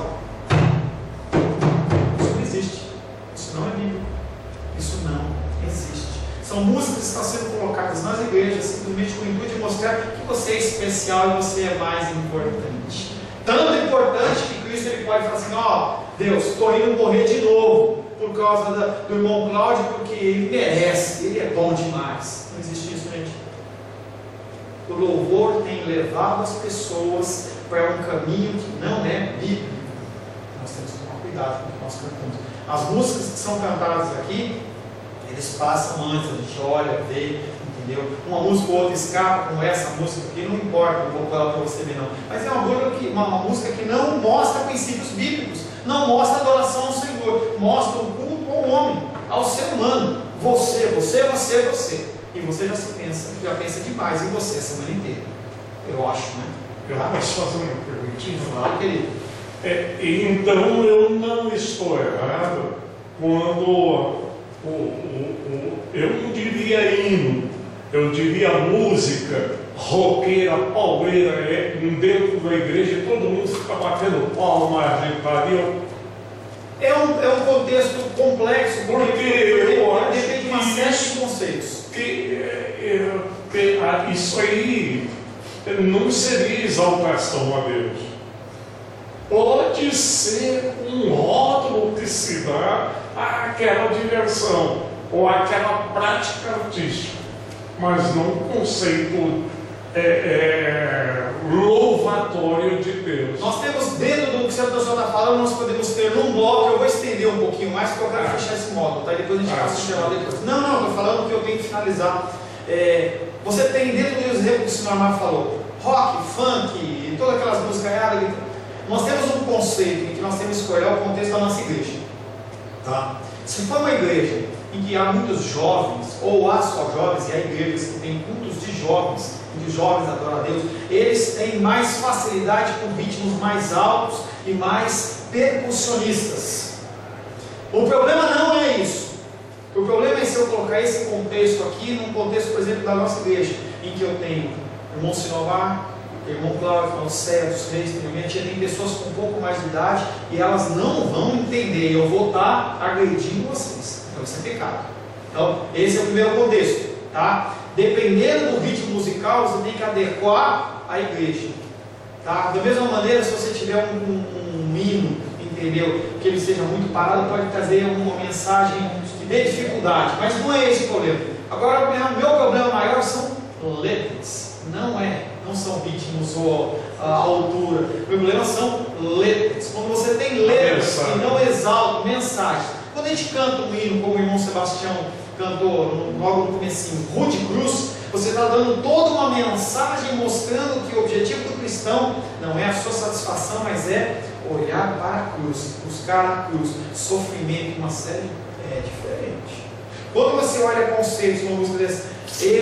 Isso não existe. Isso não é bíblico. Isso não existe. São músicas que estão sendo colocadas nas igrejas simplesmente com o intuito de mostrar que você é especial e você é mais importante. Tanto importante que Cristo ele pode falar assim: ó, Deus, estou indo morrer de novo por causa do irmão Cláudio, porque ele merece, ele é bom demais. Não existe isso, gente. O louvor tem levado as pessoas para um caminho que não é bíblico. Nós temos que tomar cuidado com o que nós cantamos. As músicas que são cantadas aqui, eles passam antes, a gente olha, vê, entendeu? Uma música ou outra escapa, como essa música aqui, não importa, não vou falar para você ver não. Mas é uma música que não mostra princípios bíblicos, não mostra adoração ao Senhor, mostra o culto ao homem, ao ser humano. Você. E você já pensa demais em você a semana inteira. Eu acho, né? Eu posso fazer uma perguntinha? Fala, querido. Então eu não estou errado quando eu não diria hino, eu diria música roqueira, pauleira, dentro da igreja e todo mundo fica batendo palma, gritaria. É um contexto complexo, porque eu acho depende de uma série de conceitos. Isso aí não seria exaltação a Deus. Pode ser um rótulo que se dá àquela diversão ou àquela prática artística, mas não um conceito louvatório de Deus. Nós temos dentro do que o senhor está falando, nós podemos ter num bloco, eu vou estender um pouquinho mais porque eu quero fechar esse módulo, tá? E depois a gente passa a chegar depois. Não, estou falando que eu tenho que finalizar. Você tem dentro do exemplo que o senhor Amado falou, rock, funk, e todas aquelas músicas, nós temos um conceito em que nós temos que escolher o contexto da nossa igreja. Tá? Se for uma igreja em que há muitos jovens, ou há só jovens, e há igrejas que têm cultos de jovens, em que os jovens adoram a Deus, eles têm mais facilidade com ritmos mais altos e mais percussionistas. O problema não é isso. O problema é se eu colocar esse contexto aqui, num contexto, por exemplo, da nossa igreja, em que eu tenho irmão Sinovar, irmão Cláudio, irmão Céu, dos Reis, tem pessoas com um pouco mais de idade e elas não vão entender, eu vou estar agredindo vocês. Então isso é pecado. Então, esse é o primeiro contexto, tá? Dependendo do ritmo musical, você tem que adequar a igreja, tá? Da mesma maneira, se você tiver um hino, entendeu? Que ele seja muito parado, pode trazer uma mensagem que dê dificuldade, mas não é esse o problema. Agora, o meu problema maior são letras, não são ritmos ou a altura. O problema são letras. Quando você tem letras e não exalta mensagens. Quando a gente canta um hino, como o irmão Sebastião cantou logo no comecinho, Rude Cruz, você está dando toda uma mensagem mostrando que o objetivo do cristão não é a sua satisfação, mas é olhar para a cruz, buscar a cruz. Sofrimento, uma série é diferente. Quando você olha conceitos, uma música dessa,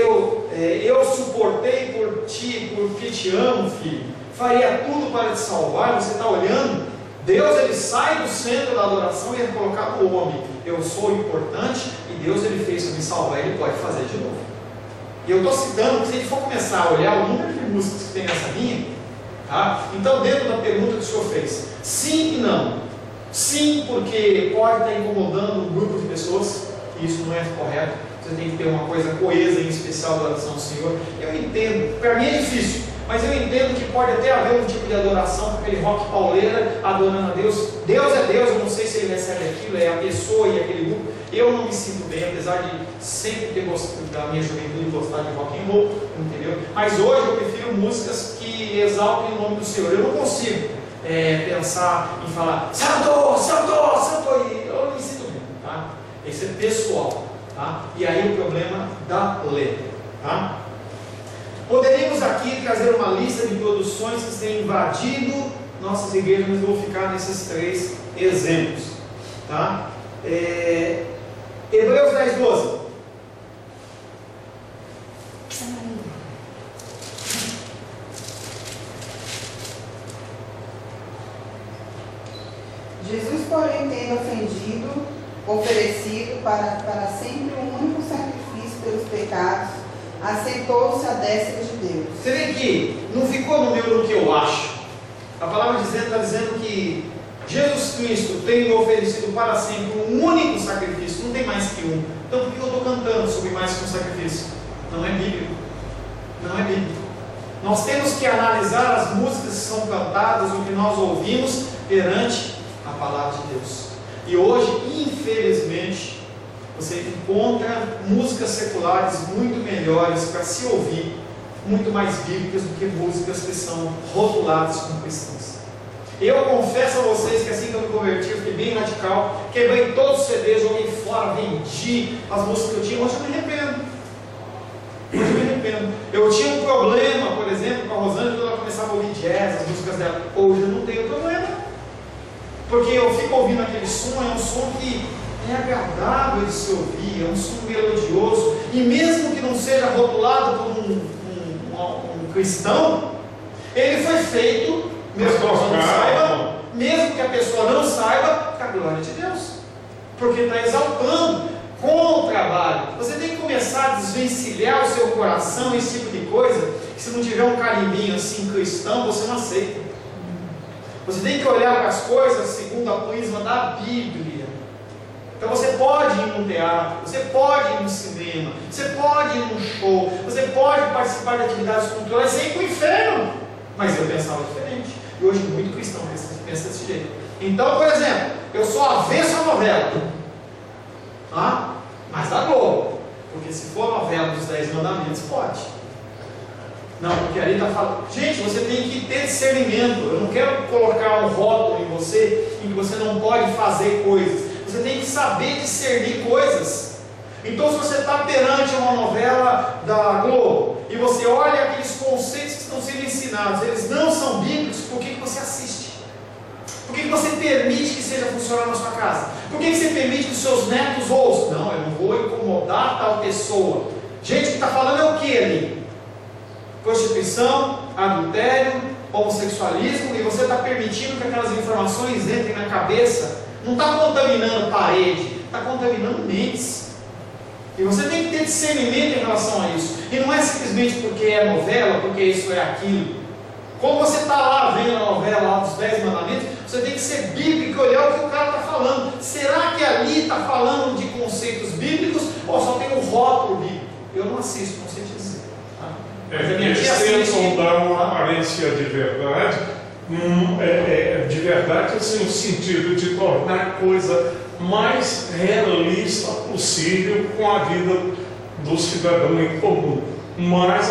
eu suportei por ti, porque te amo, filho, faria tudo para te salvar. Você está olhando, Deus ele sai do centro da adoração e é colocado o homem. Eu sou importante e Deus ele fez para me salvar, ele pode fazer de novo. E eu estou citando que se a gente for começar a olhar o número de músicas que tem nessa linha, tá? Então dentro da pergunta que o senhor fez, sim e não. Sim, porque pode estar incomodando um grupo de pessoas, e isso não é correto. Você tem que ter uma coisa coesa, em especial da adoração ao Senhor. Eu entendo, para mim é difícil, mas eu entendo que pode até haver um tipo de adoração com aquele rock pauleira, adorando a Deus. Deus é Deus, eu não sei se ele recebe aquilo, é a pessoa e aquele grupo. Eu não me sinto bem, apesar de sempre ter gostado da minha juventude gostar de rock and roll, entendeu? Mas hoje eu prefiro músicas que exaltem o nome do Senhor. Eu não consigo pensar em falar Santo, Santo, Santo, e eu não me sinto bem, tá? Isso é pessoal. Tá? E aí o problema da letra. Tá? Poderíamos aqui trazer uma lista de produções que têm invadido nossas igrejas, mas eu vou ficar nesses 3 exemplos. Tá? Hebreus 10, 12. Jesus, porém, tendo oferecido para sempre um único sacrifício pelos pecados, assentou-se à destra de Deus. Você vê que não ficou no que eu acho. A palavra está dizendo que Jesus Cristo tem oferecido para sempre um único sacrifício, não tem mais que um. Então por que eu estou cantando sobre mais que um sacrifício? Não é bíblico. Não é bíblico. Nós temos que analisar as músicas que são cantadas, o que nós ouvimos perante a palavra de Deus. E hoje, infelizmente, você encontra músicas seculares muito melhores para se ouvir, muito mais bíblicas do que músicas que são rotuladas como cristãs. Eu confesso a vocês que assim que eu me converti, eu fiquei bem radical, quebrei todos os CDs, joguei fora, vendi as músicas que eu tinha. Hoje eu me arrependo. vivendo. Eu tinha um problema, por exemplo, com a Rosângela, quando ela começava a ouvir jazz, as músicas dela. Hoje eu não tenho problema, porque eu fico ouvindo aquele som, é um som que é agradável de se ouvir, é um som melodioso, e mesmo que não seja rotulado por um cristão, ele foi feito, mesmo que a pessoa não saiba, mesmo que a pessoa não saiba, com a glória de Deus, porque está exaltando com o trabalho. Você tem que começar a desvencilhar o seu coração, esse tipo de coisa, que se não tiver um carimbinho assim cristão, você não aceita. Você tem que olhar para as coisas segundo a prisma da Bíblia. Então você pode ir num teatro, você pode ir no cinema, você pode ir num show, você pode participar de atividades culturais sem ir para o inferno. Mas eu pensava diferente. E hoje muito cristão pensa desse jeito. Então, por exemplo, eu sou avesso à novela. Mas da Globo. Porque se for a novela dos 10 mandamentos, pode. Não, porque ali está falando. Gente, você tem que ter discernimento. Eu não quero colocar um rótulo em você em que você não pode fazer coisas. Você tem que saber discernir coisas. Então, se você está perante uma novela da Globo e você olha aqueles conceitos que estão sendo ensinados, eles não são bíblicos, por que você assiste? Por que você permite que seja funcional na sua casa? Por que você permite que os seus netos ouçam? Não, eu não vou incomodar tal pessoa. Gente, o que está falando é o que ali? Prostituição, adultério, homossexualismo, e você está permitindo que aquelas informações entrem na cabeça. Não está contaminando parede, está contaminando mentes. E você tem que ter discernimento em relação a isso. E não é simplesmente porque é novela, porque isso é aquilo. Quando você está lá vendo a novela lá dos 10 mandamentos, você tem que ser bíblico e olhar o que o cara está falando. Será que ali está falando de conceitos bíblicos ou só tem um rótulo bíblico? Eu não assisto, não sei te dizer. Eles tentam dar uma aparência de verdade. De verdade, assim, no sentido de tornar a coisa mais realista possível com a vida do cidadão em comum, mas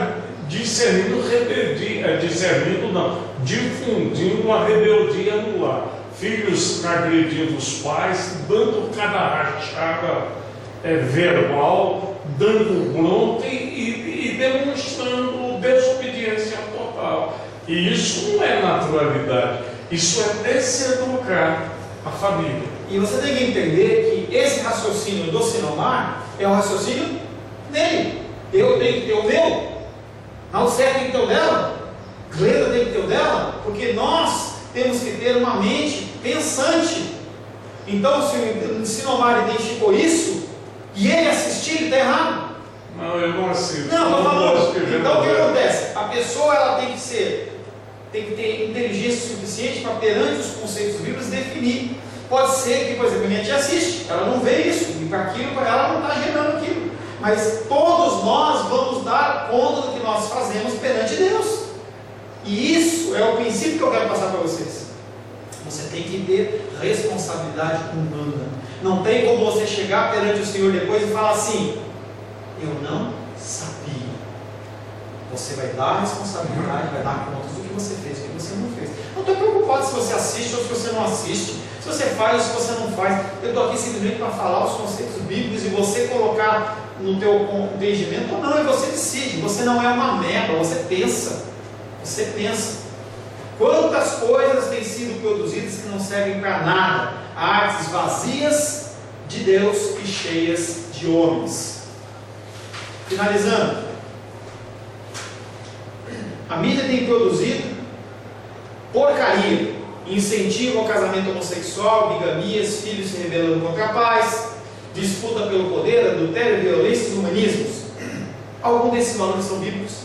difundindo a rebeldia no lar, filhos agredindo os pais, dando cada rachada verbal, dando bronca e demonstrando desobediência total. E isso não é naturalidade, isso é deseducar a família. E você tem que entender que esse raciocínio do Sinomar é um raciocínio dele. Eu tenho que ter o meu, Alcé tem que ter o dela, Glenda tem que ter o dela, porque nós temos que ter uma mente pensante. Então, se o Sinomar identificou isso e ele assistir, ele está errado. Não, eu não assisto. Não, estou falando. Então o que acontece? A pessoa ela tem que ter inteligência suficiente para, perante os conceitos bíblicos, definir. Pode ser que, por exemplo, a minha tia assiste, ela não vê isso, e para aquilo, para ela não está gerando aquilo. Mas todos nós vamos dar conta do que nós fazemos perante Deus. E isso é o princípio que eu quero passar para vocês. Você tem que ter responsabilidade humana. Não tem como você chegar perante o Senhor depois e falar assim: eu não sabia. Você vai dar responsabilidade, vai dar contas do que você fez, do que você não fez. Não estou preocupado se você assiste ou se você não assiste, se você faz ou se você não faz. Eu estou aqui simplesmente para falar os conceitos bíblicos e você colocar no teu entendimento ou não, e você decide. Você não é uma meba, você pensa. Você pensa. Quantas coisas têm sido produzidas que não servem para nada? Artes vazias de Deus e cheias de homens. Finalizando, a mídia tem produzido porcaria, incentivo ao casamento homossexual, bigamias, filhos se rebelando contra a paz, disputa pelo poder, adultério, violência e humanismos. Algum desses valores são bíblicos?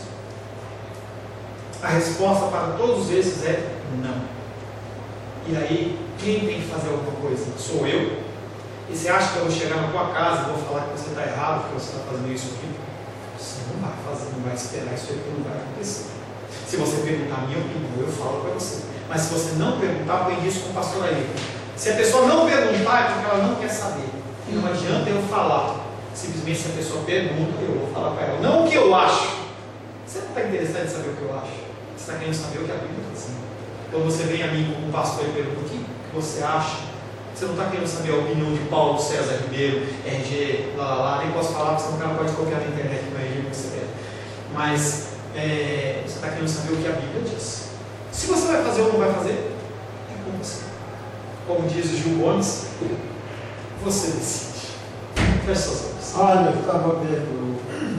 A resposta para todos esses é não. E aí, quem tem que fazer alguma coisa? Sou eu? E você acha que eu vou chegar na tua casa e vou falar que você está errado, que você está fazendo isso aqui? Você não vai fazer, não vai esperar isso aí, porque não vai acontecer. Se você perguntar a minha opinião, eu falo para você. Mas se você não perguntar, põe isso com o pastor aí. Se a pessoa não perguntar, é porque ela não quer saber. E não adianta eu falar. Simplesmente se a pessoa pergunta, eu vou falar para ela. Não o que eu acho. Você não está interessado em saber o que eu acho. Você está querendo saber o que a Bíblia está dizendo. Quando você vem a mim como pastor e pergunta o que você acha, você não está querendo saber a opinião de Paulo César Ribeiro, RG, nem posso falar, porque senão o cara pode colocar na internet no RG que você quer. mas você está querendo saber o que a Bíblia diz. Se você vai fazer ou não vai fazer, é com você. Como diz o Gil Gomes, você decide. Feche suas olhos. Olha, eu estava vendo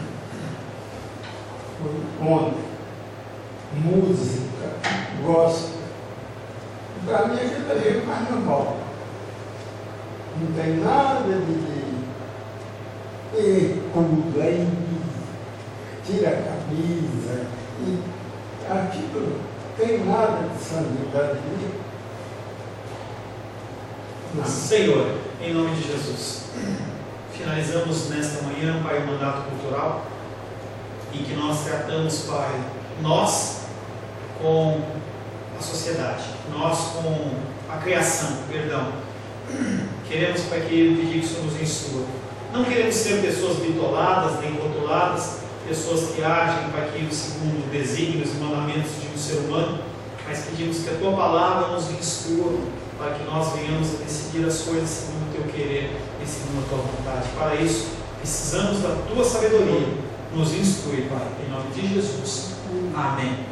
ontem música, gospel. Para mim aquilo ali é carnaval. Não tem nada de culto, aí tira a camisa. E aquilo não tem nada de santidade. Não. Senhor, em nome de Jesus, finalizamos nesta manhã, Pai, o mandato cultural, e que nós tratamos, Pai, nós com a sociedade, nós com a criação, perdão. Queremos, Pai, que pedir que o Senhor nos instrua. Não queremos ser pessoas bitoladas, nem rotuladas, pessoas que agem, Pai, que segundo desígnios e mandamentos de um ser humano, mas pedimos que a Tua palavra nos instrua, para que nós venhamos a decidir as coisas segundo o Teu querer e segundo a Tua vontade. Para isso, precisamos da Tua sabedoria. Nos instrui, Pai, em nome de Jesus. Amém.